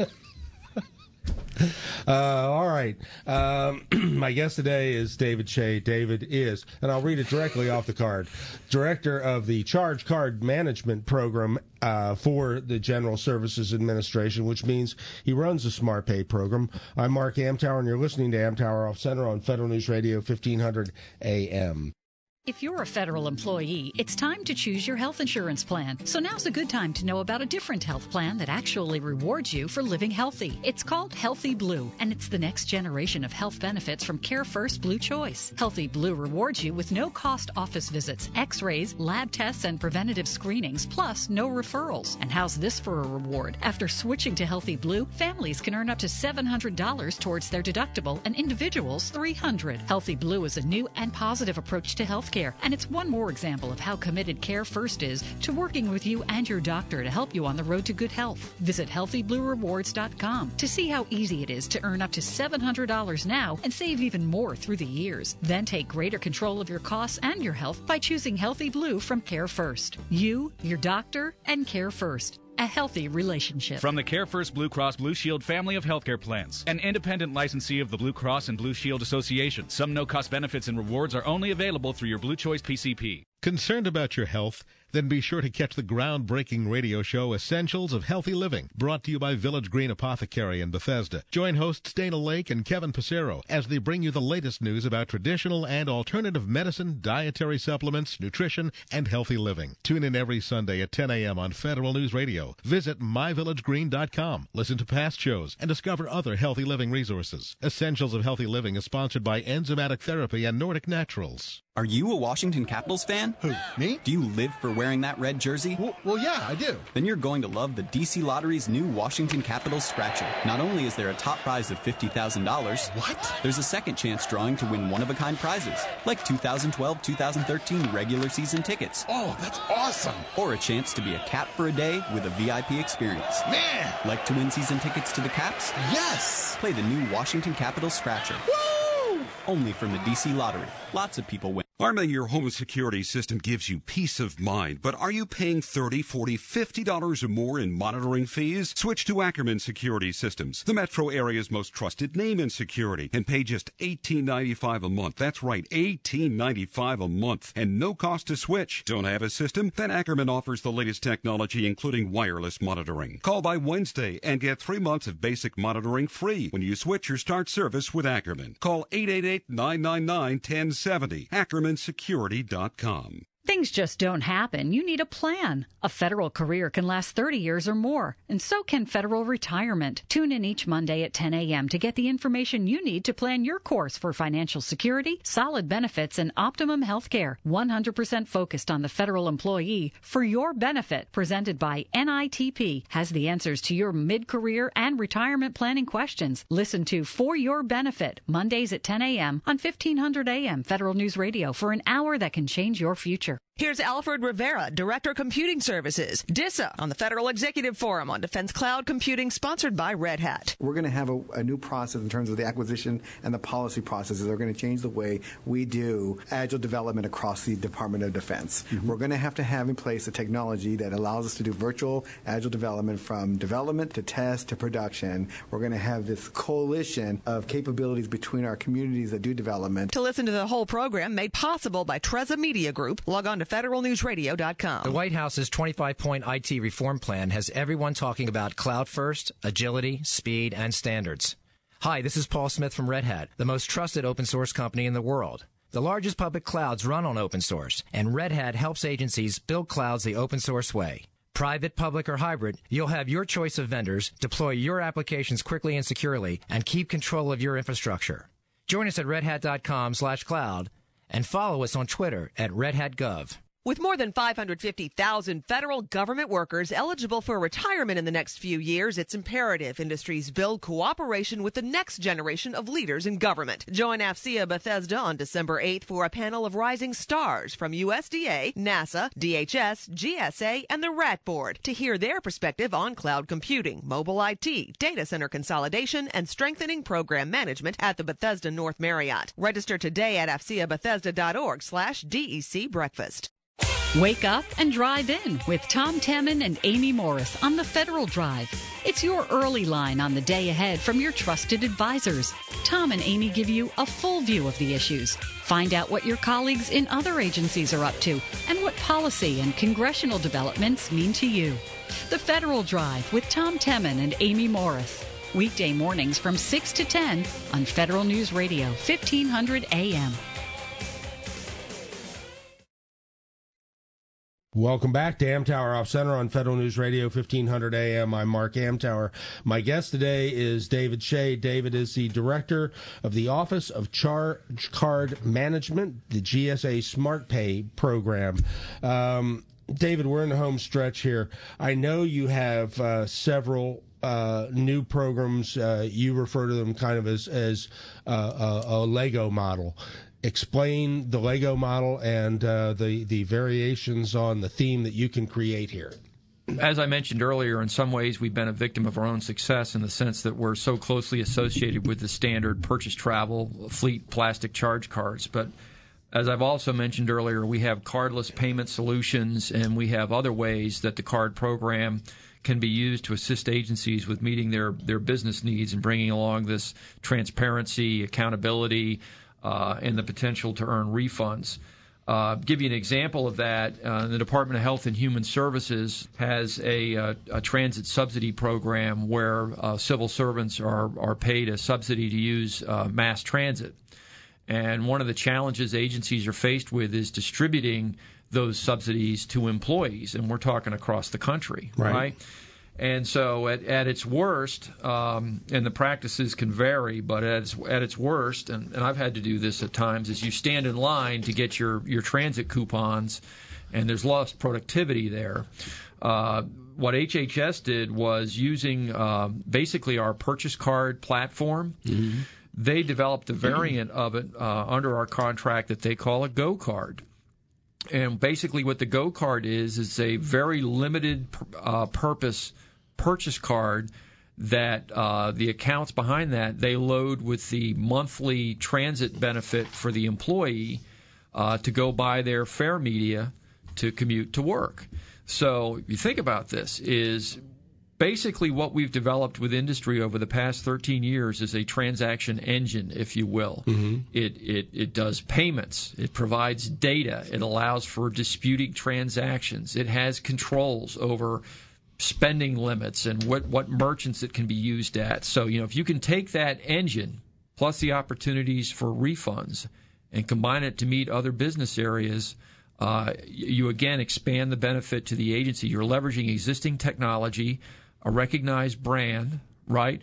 Uh, all right. Um, my guest today is David Shea. David is, and I'll read it directly off the card, Director of the Charge Card Management Program uh, for the General Services Administration, which means he runs the Smart Pay program. I'm Mark Amtower, and you're listening to Amtower Off Center on Federal News Radio, fifteen hundred A M. If you're a federal employee, it's time to choose your health insurance plan. So now's a good time to know about a different health plan that actually rewards you for living healthy. It's called Healthy Blue, and it's the next generation of health benefits from CareFirst Blue Choice. Healthy Blue rewards you with no-cost office visits, x-rays, lab tests, and preventative screenings, plus no referrals. And how's this for a reward? After switching to Healthy Blue, families can earn up to seven hundred dollars towards their deductible, and individuals three hundred dollars. Healthy Blue is a new and positive approach to health care, and it's one more example of how committed CareFirst is to working with you and your doctor to help you on the road to good health. Visit healthy blue rewards dot com to see how easy it is to earn up to seven hundred dollars now and save even more through the years. Then take greater control of your costs and your health by choosing Healthy Blue from CareFirst. You, your doctor, and CareFirst. A healthy relationship. From the CareFirst Blue Cross Blue Shield family of healthcare plans, an independent licensee of the Blue Cross and Blue Shield Association. Some no-cost benefits and rewards are only available through your Blue Choice P C P. Concerned about your health? Then be sure to catch the groundbreaking radio show Essentials of Healthy Living, brought to you by Village Green Apothecary in Bethesda. Join hosts Dana Lake and Kevin Passero as they bring you the latest news about traditional and alternative medicine, dietary supplements, nutrition, and healthy living. Tune in every Sunday at ten a.m. on Federal News Radio. Visit my village green dot com. Listen to past shows and discover other healthy living resources. Essentials of Healthy Living is sponsored by Enzymatic Therapy and Nordic Naturals. Are you a Washington Capitals fan? Who, me? Do you live for wearing that red jersey? Well, well, yeah, I do. Then you're going to love the D C Lottery's new Washington Capitals Scratcher. Not only is there a top prize of fifty thousand dollars, what? There's a second chance drawing to win one-of-a-kind prizes, like two thousand twelve two thousand thirteen regular season tickets. Oh, that's awesome. Or a chance to be a Cap for a day with a V I P experience. Man! Like to win season tickets to the Caps? Yes! Play the new Washington Capitals Scratcher. Woo! Only from the D C Lottery. Lots of people win. Arming your home security system gives you peace of mind, but are you paying thirty dollars, forty dollars, fifty dollars or more in monitoring fees? Switch to Ackerman Security Systems, the metro area's most trusted name in security, and pay just eighteen ninety-five a month. That's right, eighteen ninety-five a month, and no cost to switch. Don't have a system? Then Ackerman offers the latest technology, including wireless monitoring. Call by Wednesday and get three months of basic monitoring free when you switch or start service with Ackerman. Call eight eight eight, nine nine nine, one zero seven zero. Ackerman Security dot com. Things just don't happen. You need a plan. A federal career can last thirty years or more, and so can federal retirement. Tune in each Monday at ten a.m. to get the information you need to plan your course for financial security, solid benefits, and optimum health care. one hundred percent focused on the federal employee for your benefit. Presented by N I T P has the answers to your mid-career and retirement planning questions. Listen to For Your Benefit, Mondays at ten a.m. on fifteen hundred A M Federal News Radio for an hour that can change your future. Here's Alfred Rivera, Director of Computing Services, D I S A, on the Federal Executive Forum on Defense Cloud Computing, sponsored by Red Hat. We're going to have a, a new process in terms of the acquisition and the policy processes. They're going to change the way we do agile development across the Department of Defense. Mm-hmm. We're going to have to have in place a technology that allows us to do virtual agile development from development to test to production. We're going to have this coalition of capabilities between our communities that do development. To listen to the whole program made possible by Treza Media Group, log on to federal news radio dot com. The White House's twenty-five point I T reform plan has everyone talking about cloud first, agility, speed, and standards. Hi, this is Paul Smith from Red Hat, the most trusted open source company in the world. The largest public clouds run on open source, and Red Hat helps agencies build clouds the open source way. Private, public, or hybrid, you'll have your choice of vendors, deploy your applications quickly and securely, and keep control of your infrastructure. Join us at redhat.com slash cloud and follow us on Twitter at redhatgov. With more than five hundred fifty thousand federal government workers eligible for retirement in the next few years, it's imperative industries build cooperation with the next generation of leaders in government. Join AFCEA Bethesda on December eighth for a panel of rising stars from U S D A, NASA, D H S, G S A, and the R A T Board to hear their perspective on cloud computing, mobile I T, data center consolidation, and strengthening program management at the Bethesda North Marriott. Register today at afceabethesda.org slash DEC breakfast. Wake up and drive in with Tom Temin and Amy Morris on the Federal Drive. It's your early line on the day ahead from your trusted advisors. Tom and Amy give you a full view of the issues. Find out what your colleagues in other agencies are up to and what policy and congressional developments mean to you. The Federal Drive with Tom Temin and Amy Morris. Weekday mornings from six to ten on Federal News Radio, fifteen hundred A M. Welcome back to Amtower Off Center on Federal News Radio, fifteen hundred A M. I'm Mark Amtower. My guest today is David Shea. David is the director of the Office of Charge Card Management, the G S A Smart Pay program. Um, David, we're in the home stretch here. I know you have uh, several uh, new programs. Uh, you refer to them kind of as, as uh, a, a Lego model. Explain the Lego model and uh, the, the variations on the theme that you can create here. As I mentioned earlier, in some ways we've been a victim of our own success in the sense that we're so closely associated with the standard purchase travel, fleet plastic charge cards. But as I've also mentioned earlier, we have cardless payment solutions, and we have other ways that the card program can be used to assist agencies with meeting their, their business needs and bringing along this transparency, accountability, Uh, and the potential to earn refunds. Uh, give you an example of that. Uh, the Department of Health and Human Services has a, uh, a transit subsidy program where uh, civil servants are, are paid a subsidy to use uh, mass transit. And one of the challenges agencies are faced with is distributing those subsidies to employees, and we're talking across the country, right? right? And so at, at its worst, um, and the practices can vary, but at its, at its worst, and, and I've had to do this at times, is you stand in line to get your, your transit coupons, and there's lost productivity there. Uh, what H H S did was using uh, basically our purchase card platform. Mm-hmm. They developed a variant mm-hmm. of it uh, under our contract that they call a Go Card. And basically what the Go Card is, is a very limited uh, purpose purchase card that uh, the accounts behind that, they load with the monthly transit benefit for the employee uh, to go buy their fare media to commute to work. So if you think about this, is basically what we've developed with industry over the past thirteen years is a transaction engine, if you will. Mm-hmm. It, it it does payments. It provides data. It allows for disputing transactions. It has controls over spending limits and what, what merchants it can be used at. So, you know, if you can take that engine plus the opportunities for refunds and combine it to meet other business areas, uh, you again expand the benefit to the agency. You're leveraging existing technology, a recognized brand, right?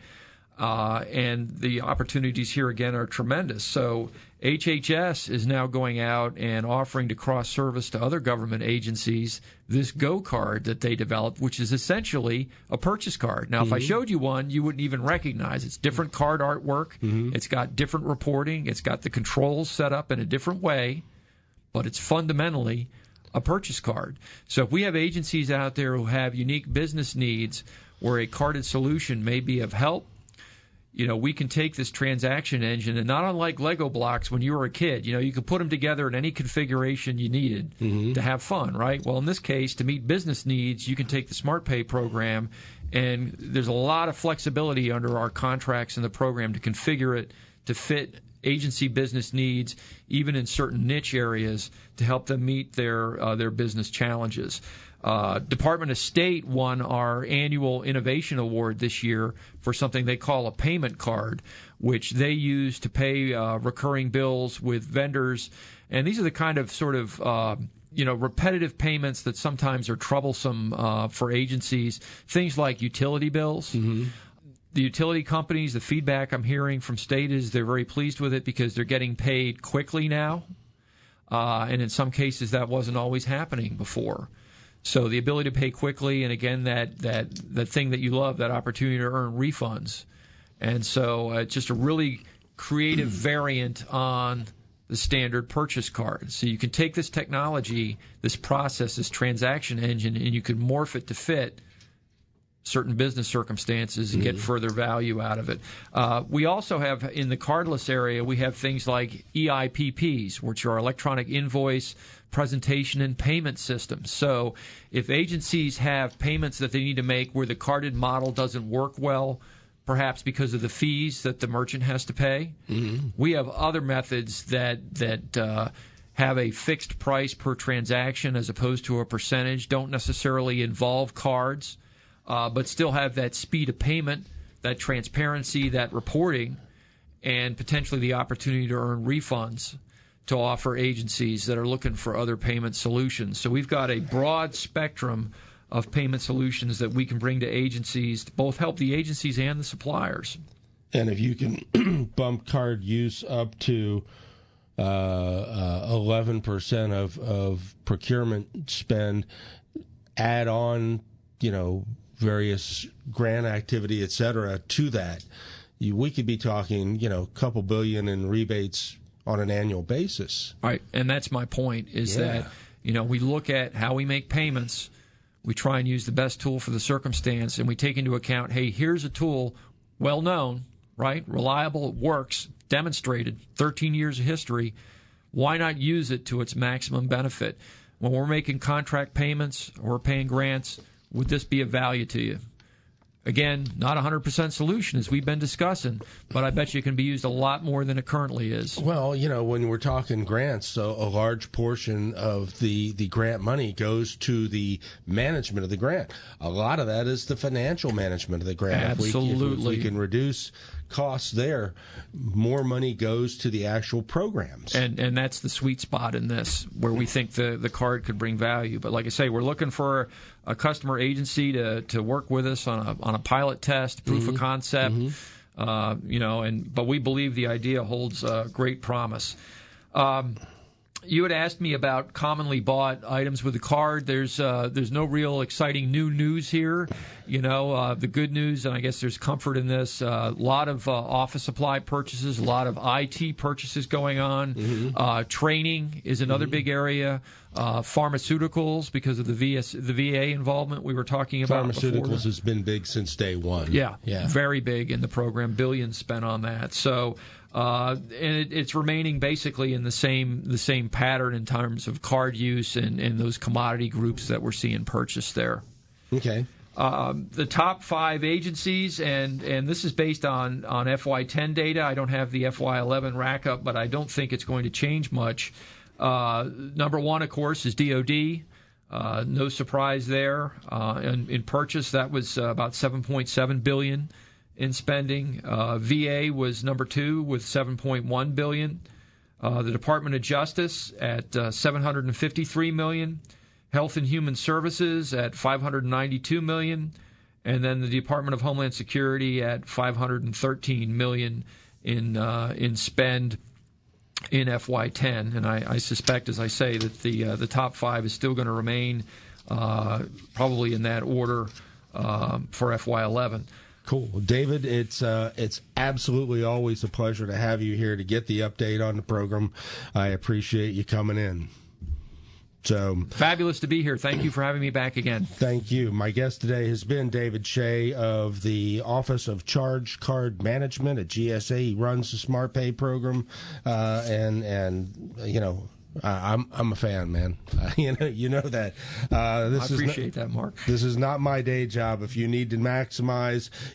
Uh, and the opportunities here, again, are tremendous. So H H S is now going out and offering to cross-service to other government agencies this Go Card that they developed, which is essentially a purchase card. Now, mm-hmm. if I showed you one, you wouldn't even recognize it. It's different card artwork. Mm-hmm. It's got different reporting. It's got the controls set up in a different way, but it's fundamentally a purchase card. So if we have agencies out there who have unique business needs where a carded solution may be of help, you know, we can take this transaction engine, and not unlike Lego blocks when you were a kid, you know, you could put them together in any configuration you needed mm-hmm. to have fun, right? Well, in this case, to meet business needs, you can take the Smart Pay program, and there's a lot of flexibility under our contracts in the program to configure it to fit agency business needs, even in certain niche areas, to help them meet their uh, their business challenges. Uh, Department of State won our annual innovation award this year for something they call a payment card, which they use to pay uh, recurring bills with vendors. And these are the kind of sort of uh, you know repetitive payments that sometimes are troublesome uh, for agencies. Things like utility bills. Mm-hmm. The utility companies, the feedback I'm hearing from state is they're very pleased with it because they're getting paid quickly now. Uh, and in some cases, that wasn't always happening before. So the ability to pay quickly, and again, that, that, that thing that you love, that opportunity to earn refunds. And so uh, it's just a really creative variant on the standard purchase card. So you can take this technology, this process, this transaction engine, and you can morph it to fit certain business circumstances and get mm-hmm. further value out of it. Uh, we also have, in the cardless area, we have things like E I P Ps, which are electronic invoice presentation and payment systems. So if agencies have payments that they need to make where the carded model doesn't work well, perhaps because of the fees that the merchant has to pay, mm-hmm. we have other methods that, that uh, have a fixed price per transaction as opposed to a percentage, don't necessarily involve cards, Uh, but still have that speed of payment, that transparency, that reporting, and potentially the opportunity to earn refunds to offer agencies that are looking for other payment solutions. So we've got a broad spectrum of payment solutions that we can bring to agencies to both help the agencies and the suppliers. And if you can bump card use up to uh, uh, eleven percent of, of procurement spend, add on, you know, various grant activity, et cetera, to that, you, we could be talking, you know, a couple billion in rebates on an annual basis. Right, and that's my point, is yeah. that, you know, we look at how we make payments, we try and use the best tool for the circumstance, and we take into account, hey, here's a tool, well-known, right, reliable, it works, demonstrated, thirteen years of history, why not use it to its maximum benefit? When we're making contract payments or we're paying grants, would this be of value to you? Again, not a one hundred percent solution, as we've been discussing, but I bet you it can be used a lot more than it currently is. Well, you know, when we're talking grants, so a large portion of the, the grant money goes to the management of the grant. A lot of that is the financial management of the grant. Absolutely. If we, if we can reduce costs there, more money goes to the actual programs. And and that's the sweet spot in this, where we think the, the card could bring value. But like I say, we're looking for a customer agency to, to work with us on a on a pilot test, proof mm-hmm. of concept, mm-hmm. uh, you know. And but we believe the idea holds uh, great promise. Um, you had asked me about commonly bought items with a card. There's uh, there's no real exciting new news here. You know, uh, the good news, and I guess there's comfort in this, a uh, lot of uh, office supply purchases, a lot of I T purchases going on. Mm-hmm. Uh, training is another mm-hmm. big area. Uh, pharmaceuticals, because of the V S, the V A involvement we were talking about Pharmaceuticals before. has been big since day one. Yeah, yeah, very big in the program, billions spent on that. So, uh, and it, it's remaining basically in the same the same pattern in terms of card use and, and those commodity groups that we're seeing purchased there. Okay. Um, the top five agencies, and, and this is based on, on F Y ten data. I don't have the F Y eleven rack up, but I don't think it's going to change much. Uh, number one, of course, is D O D. Uh, no surprise there. Uh, in, in purchase, that was uh, about seven point seven billion dollars in spending. Uh, V A was number two with seven point one billion dollars. Uh, the Department of Justice at uh, seven hundred fifty-three million dollars. Health and Human Services at five hundred ninety-two million dollars. And then the Department of Homeland Security at five hundred thirteen million dollars in uh, in spend in F Y ten, and I, I suspect, as I say, that the uh, the top five is still going to remain uh, probably in that order uh, for F Y eleven. Cool, David. It's uh, it's absolutely always a pleasure to have you here to get the update on the program. I appreciate you coming in. So fabulous to be here. Thank you for having me back again. Thank you. My guest today has been David Shea of the Office of Charge Card Management at G S A. He runs the Smart Pay program, uh, and and you know. Uh, I'm I'm a fan, man. Uh, you know you know that. Uh, this I appreciate is not, that, Mark. This is not my day job. If you need to maximize